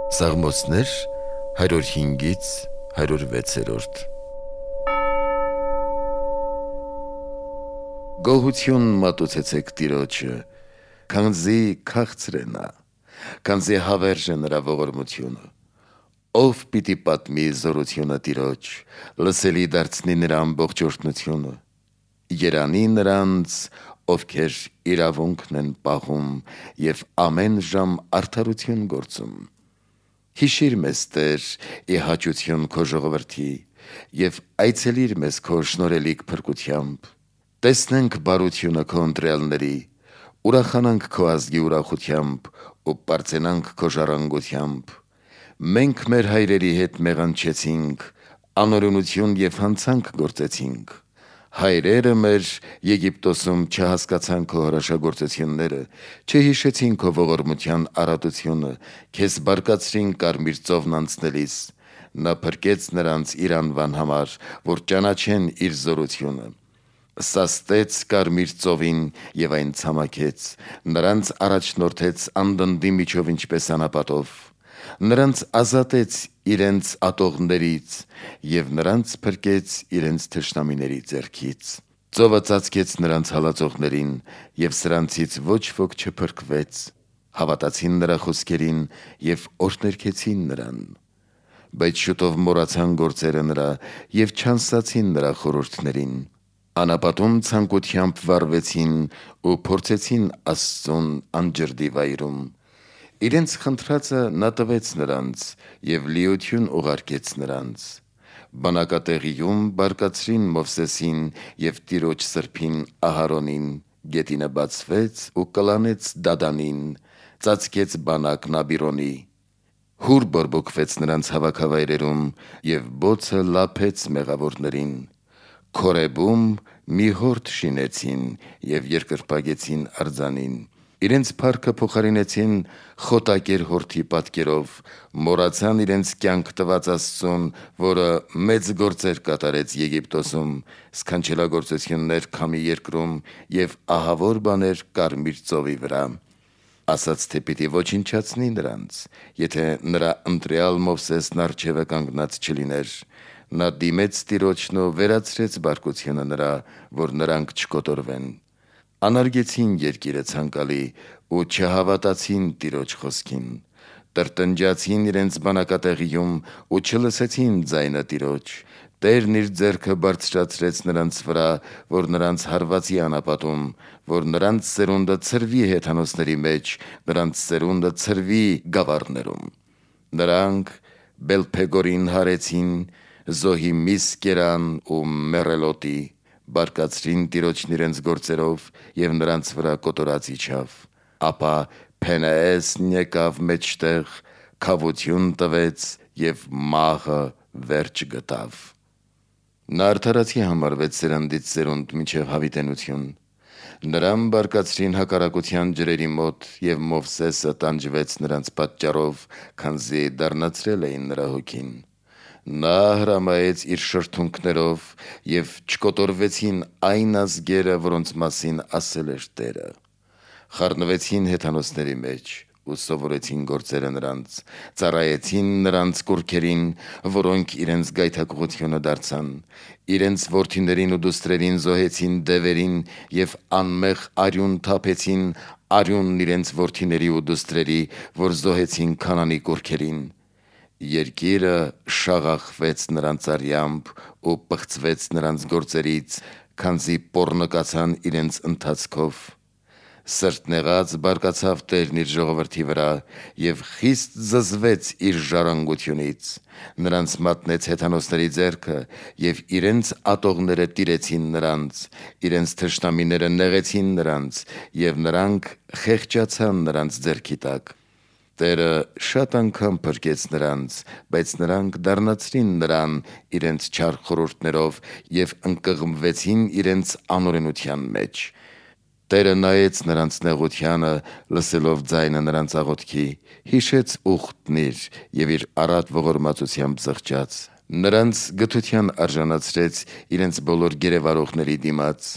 Սաղմոսներ 105-ից 106-րդ Գոհություն մատուցեցեք Տիրոջը, քանզի քաղցր է նա, քանզի հավերժ է նրա ողորմությունը։ Ով պիտի պատմի զորությունը Տիրոջ, լսելի դարձնի նրա ամբողջ օրհնությունը։ Երանի նրանց, ովքեր իրավունքն են պահում և ամեն ժամ արդարություն գործում։ Հիշիր մեզ, Տեր, ի հաճություն քո ժողովրդի և այցելիր մեզ քո շնորհելիք փրկությամբ։ Տեսնենք բարությունը քո ընտրյալների, ուրախանանք քո ազգի ուրախությամբ ու պարծենանք քո ժառանգությամբ։ Մենք մեր հայրերի հետ մեղանչեցինք, անօրենություն և հանցանք գործեցինք։ Հայրերը մեր Եգիպտոսում չհասկացան քո հրաշագործությունները, չհիշեցին քո ողորմության առատությունը, քեզ բարկացրին Կարմիր ծովն անցնելիս։ Նա փրկեց նրանց իր անվան համար, որ ճանաչեն իր զորությունը։ Սաստեց Կարմիր ծովին և այն ցամաքեց, նրանց առաջնորդեց անդնդի միջով ինչպես անապատով։ Նրանց ազատեց իրենց ատողներից և նրանց փրկեց իրենց թշնամիների ձեռքից։ Ծովը ծածկեց նրանց հալածողներին և սրանցից ոչ ոք չփրկվեց։ Հավատացին նրա խոսքերին և օրհներգեցին նրան։ Բայց շուտով մոռացան գործերը նրա և չանսացին նրա խորհուրդներին։ Անապատում ցանկությամբ վառվեցին ու փորձեցին Աստծուն անջրդի վայրում։ Իրենց խնդրածը նա տվեց նրանց և լիություն ուղարկեց նրանց։ Բնակատեղիում բարկացրին Մովսեսին և Տիրոջ սրբին Ահարոնին։ Գետինը բացվեց ու կլանեց Դադանին, ծածկեց բանակն Աբիրոնի։ Հուր բորբոքվեց նրանց հավաքավայրերում և բոցը լափեց մեղավորներին։ Քորեբում մի հորդ շինեցին և երկրպագեցին արձանին։ Իրենց փառքը փոխարինեցին խոտակեր հորթի պատկերով, մոռացան իրենց կյանք տված Աստծուն, որը մեծ գործեր կատարեց Եգիպտոսում, սքանչելագործություններ Քամի երկրում և ահավոր բաներ Կարմիր ծովի վրա։ Ասաց, թե պիտի ոչնչացնի նրանց, եթե նրա ընտրյալ Մովսեսն առջևը կանգնած չլիներ։ Նա դիմեց Տիրոջն ու վերացրեց բարկությունը նրա, որ նրանք չկոտորվեն։ Անարգեցին երկիրը ցանկալի ու չհավատացին Տիրոջ խոսքին։ Տրտնջացին իրենց բնակատեղիում ու չլսեցին ձայնը Տիրոջ։ Տերն իր ձեռքը բարձրացրեց նրանց վրա, որ նրանց հարվածի անապատում, որ նրանց սերունդը ցրվի հեթանոսների մեջ, նրանց սերունդը ցրվի գավառներում։ Նրանք Բելփեգորին հարեցին, զոհի միս կերան ու մեռելոտի, բարկացրին Տիրոջն իրենց գործերով և նրանց վրա կոտորած իջավ։ Ապա Փենեեսն եկավ մեջտեղ, քավություն տվեց և մահը վերջ գտավ։ Նա արդարացի համարվեց սերնդից սերունդ մինչև հավիտենություն։ Նրան բարկացրին հակառակության ջրերի մոտ և Մովսեսը տանջվեց նրանց պատճառով, քանզի դառնացրել էին նրա հոգին։ Նա հրամայեց իր շրթունքներով և չկոտորվեցին այն ազգերը, որոնց մասին ասել էր Տերը։ Խառնվեցին հեթանոսների մեջ ու սովորեցին գործերը նրանց, ծառայեցին նրանց կուռքերին, որոնք իրենց գայթակղությունը դարձան։ Իրենց որդիներին ու դուստրերին զոհեցին դևերին և անմեղ արյուն թափեցին արյունն իրենց որդիների ու դուստրերի, որ զոհեցին Քանանի կուռքերին։ Երկիրը շաղախվեց նրանց արյամբ ու պղծվեց նրանց գործերից, քանզի պոռնկացան իրենց ընթացքով։ Սրտնեղած բարկացավ Տերն իր ժողովրդի վրա և խիստ զզվեց իր ժառանգությունից։ Նրանց մատնեց հեթանոսների ձեռքը և իրենց ատողները տիրեցին նրանց, իրենց թշնամիները նեղեցին նրանց և նրանք խեղճացան նրանց ձեռքի տակ։ Տերը շատ անգամ փրկեց նրանց, բայց նրանք դառնացրին նրան իրենց չար խորհուրդներով և ընկղմվեցին իրենց անօրենության մեջ։ Տերը նայեց նրանց նեղությանը, լսելով ձայնը նրանց աղոթքի, հիշեց ուխտն իր և իր առատ ողորմածությամբ զղջաց։ Նրանց գթության արժանացրեց իրենց բոլոր գերեվարողների դիմաց։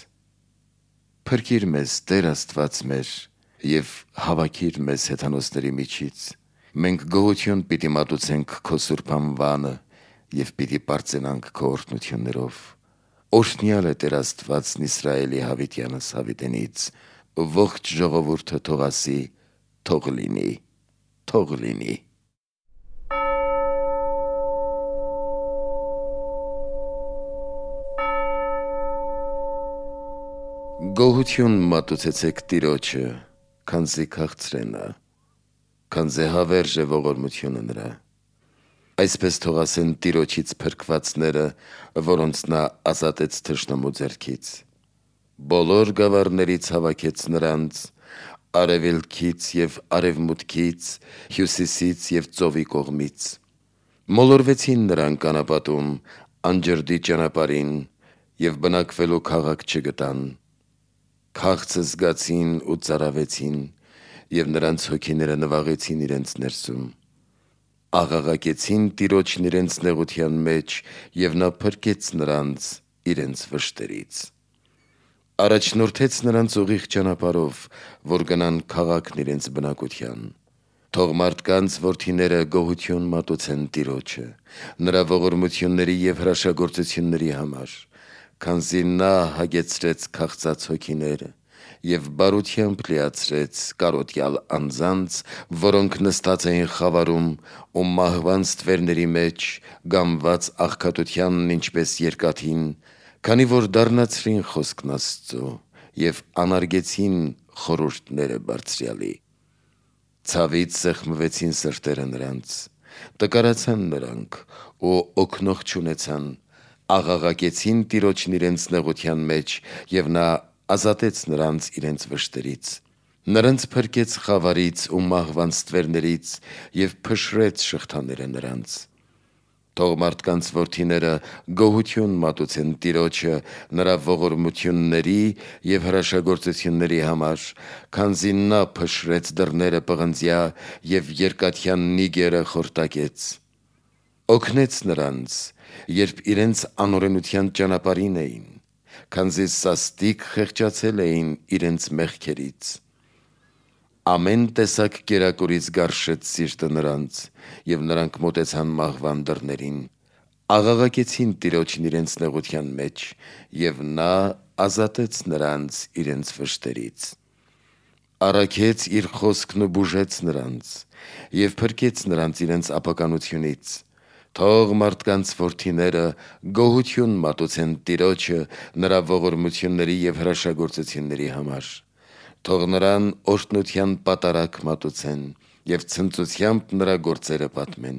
Փրկիր մեզ, Տեր Աստված մեր, և հավաքիր մեզ հեթանոսների միջից։ Մենք գոհություն պիտի մատուցենք քո սուրբ անվանը եւ պիտի պարծենանք քո օրհնություններով։ Օրհնյալ է Տեր Աստվածն Իսրայելի հավիտյանս հավիտենից, ողջ ժողովուրդը թող ասի. թող լինի, թող լինի։ Գոհություն մատուցեցեք Տիրոջը, քանզի քաղցր է նա, քանզի հավերժ է ողորմությունը նրա։ Այսպես թող ասեն Տիրոջից փրկվածները, որոնց նա ազատեց թշնամու ձեռքից։ Բոլոր գավառներից հավաքեց նրանց, արևելքից և արևմուտքից, հյուսիսից և ծովի կողմից։ Մոլորվեցին նրանք անապատում, անջրդի ճանապարհին, և բնակվելու քաղաք չգտան։ Քաղցը զգացին ու ծարավեցին, և նրանց հոգիները նվաղեցին իրենց ներսում։ Աղաղակեցին Տիրոջն իրենց նեղության մեջ, և նա փրկեց նրանց իրենց վշտերից։ Առաջնորդեց նրանց ուղիղ ճանապարհով, որ գնան քաղաքն իրենց բնակության։ Թող մարդկանց որդիները գոհություն մատուցեն Տիրոջը, նրա ողորմությունների և հրաշագործությունների համար, քանզի նա հագեցրեց քաղցած հոգիները և բարությամբ լիացրեց կարոտյալ անձանց, որոնք նստած էին խավարում ու մահվան ստվերների մեջ, գամված աղքատությանն ինչպես երկաթին, քանի որ դառնացրին խոսքն Աստծու և անարգեցին խորհուրդները Բարձրյալի։ Ցավից սեղմվեցին սրտերը նրանց, տկարացան նրանք ու օգնող չունեցան, աղաղակեցին Տիրոջն իրենց նեղության մեջ, և նա ազատեց նրանց իրենց վշտերից։ Նրանց փրկեց խավարից ու մահվան ստվերներից և փշրեց շղթաները նրանց։ Թող մարդկանց որդիները գոհություն մատուցեն Տիրոջը նրա ողորմությունների և հրաշագործությունների համար, քանզի նա փշրեց դռները պղնձյա և երկաթյան նիգերը խորտակեց։ Օգնեց նրանց, երբ իրենց անօրենության ճանապարհին էին, քանզի սաստիկ խեղճացել էին իրենց մեղքերից։ Ամեն տեսակ կերակուրից գարշեց սիրտը նրանց, և նրանք մոտեցան մահվան դռներին։ Աղաղակեցին Տիրոջն իրենց նեղության մեջ, և նա ազատեց նրանց իրենց վշտերից։ Առաքեց իր խոսքն ու բուժեց նրանց, և փրկեց նրանց իրենց ապականությունից։ Թող մարդկանց որդիները գոհություն մատուցեն Տիրոջը նրա ողորմությունների և հրաշագործությունների համար։ Թող նրան օրհնության պատարագ մատուցեն և ցնծությամբ նրա գործերը պատմեն։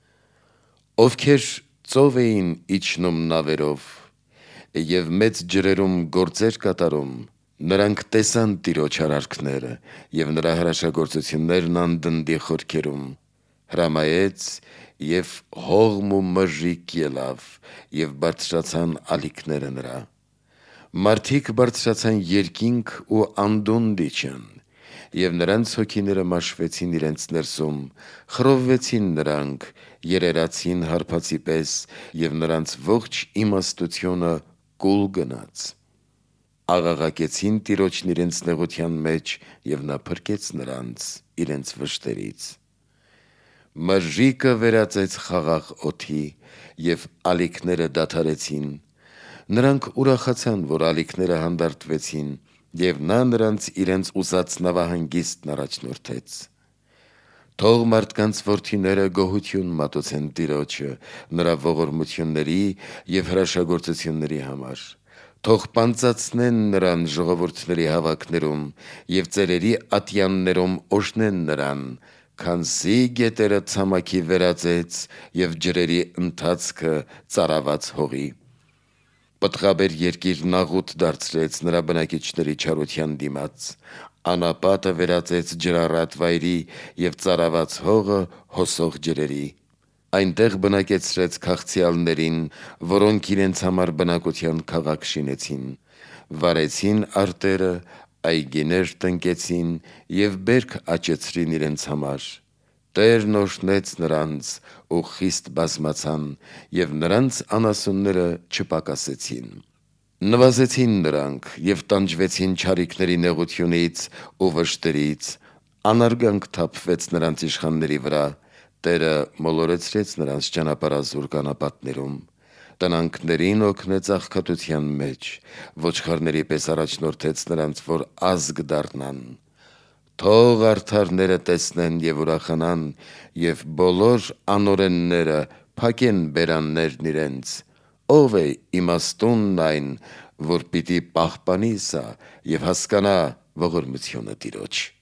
Ովքեր ծով էին իջնում նավերով և մեծ ջրերում գործեր կատարում, նրանք տեսան Տիրոջ արարքները և նրա հրաշագործություններն անդնդի խորքերում։ Հրամայեց, և հողմ ու մրրիկ ելավ, և բարձրացան ալիքները նրա։ Մարդիկ բարձրացան երկինք ու անդունդի իջան, և նրանց հոգիները մաշվեցին իրենց ներսում, խռովվեցին նրանք, երերացին հարբածի պես, և նրանց ողջ իմաստությունը կուլ գնաց։ Աղաղակեցին Տիրոջն իրենց նեղության մեջ, և նա փրկեց նրանց իրենց վշտերից։ Մրրիկը վերածեց խաղաղ օդի, և ալիքները դադարեցին։ Նրանք ուրախացան, որ ալիքները հանդարտվեցին, և նա նրանց իրենց ուզած նավահանգիստն առաջնորդեց։ Թող մարդկանց որդիները գոհություն մատուցեն Տիրոջը նրա ողորմությունների և հրաշագործությունների համար։ Թող պանծացնեն նրան ժողովուրդների հավաքներում և ծերերի ատյաններում օրհնեն նրան, քանզի գետերը ցամաքի վերածեց և ջրերի ընթացքը ծարաված հողի։ Պտղաբեր երկիրն աղութ դարձրեց նրա բնակիչների չարության դիմաց, անապատը վերածեց ջրառատ վայրի և ծարաված հողը հոսող ջրերի։ Այնտեղ բնակեցրեց քաղցյալներին, որոնք իրենց համար բնակության քաղաք շինեցին, վարեցին արտերը, այգիներ տնկեցին և բերք աճեցրին իրենց համար։ Տերն օրհնեց նրանց ու խիստ բազմացան, և նրանց անասունները չպակասեցին։ Նվազեցին նրանք և տանջվեցին չարիքների նեղությունից ու վշտերից, Անարգանք թափվեց նրանց իշխանների վրա, Տերը մոլորեցրեց նրանց ճանապարհազուրկ անապատներում, տնանքներին օգնեց աղքատության մեջ, ոչխարների պես առաջնորդեց նրանց, որ ազգ դառնան։ Թող արդարները տեսնեն եւ ուրախանան, եւ բոլոր անօրենները փակեն բերաններն իրենց։ Ով է իմաստունն այն, որ պիտի պահպանի սա եւ հասկանա ողորմությունը Տիրոջ։